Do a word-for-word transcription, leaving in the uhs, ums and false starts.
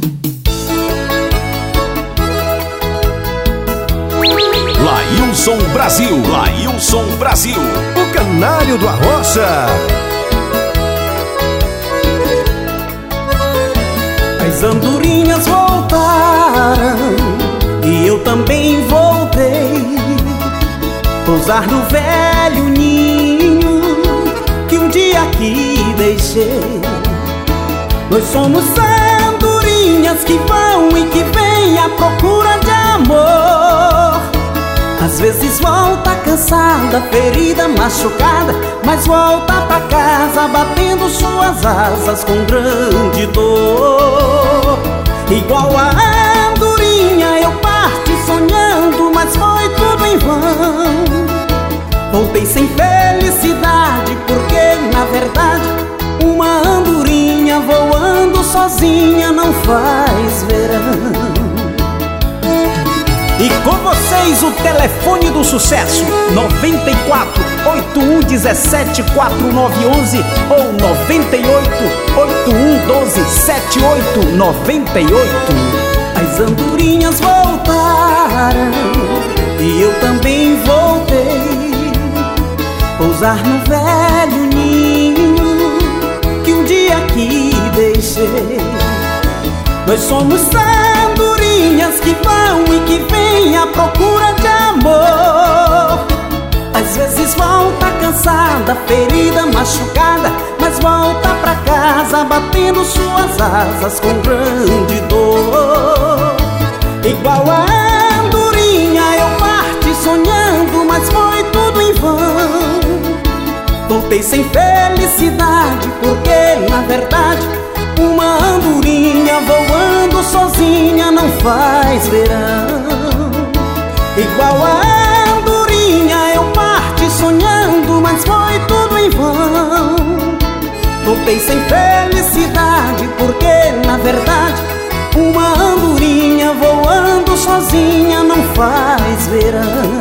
Lailson Brasil, Lailson Brasil, o canário do Arrocha. As andorinhas voltaram e eu também voltei, pousar no velho ninho que um dia aqui deixei. Nós somos andorinhas que vão e que vêm à procura de amor. Às vezes volta cansada, ferida, machucada, mas volta pra casa batendo suas asas com grande dor. Igual a andorinha eu parti sonhando, mas foi tudo em vão. Voltei sem felicidade porque, na verdade, uma andorinha voando sozinha não faz verão. E com vocês o telefone do sucesso noventa e quatro, oito um um sete, quatro nove um um ou noventa e oito, oito um um doze, sete oito nove oito. As andorinhas voltaram e eu também voltei, pousar no velho ninho que um dia aqui deixei. Nós somos andorinhas que vão e que vêm à procura de amor. Às vezes volta cansada, ferida, machucada, mas volta pra casa batendo suas asas com grande dor. Igual a andorinha eu parti sonhando, mas foi tudo em vão. Voltei sem felicidade porque, na verdade, uma andorinha voando sozinha não faz verão. Igual a andorinha eu parti sonhando, mas foi tudo em vão. Voltei sem felicidade porque, na verdade, uma andorinha voando sozinha não faz verão.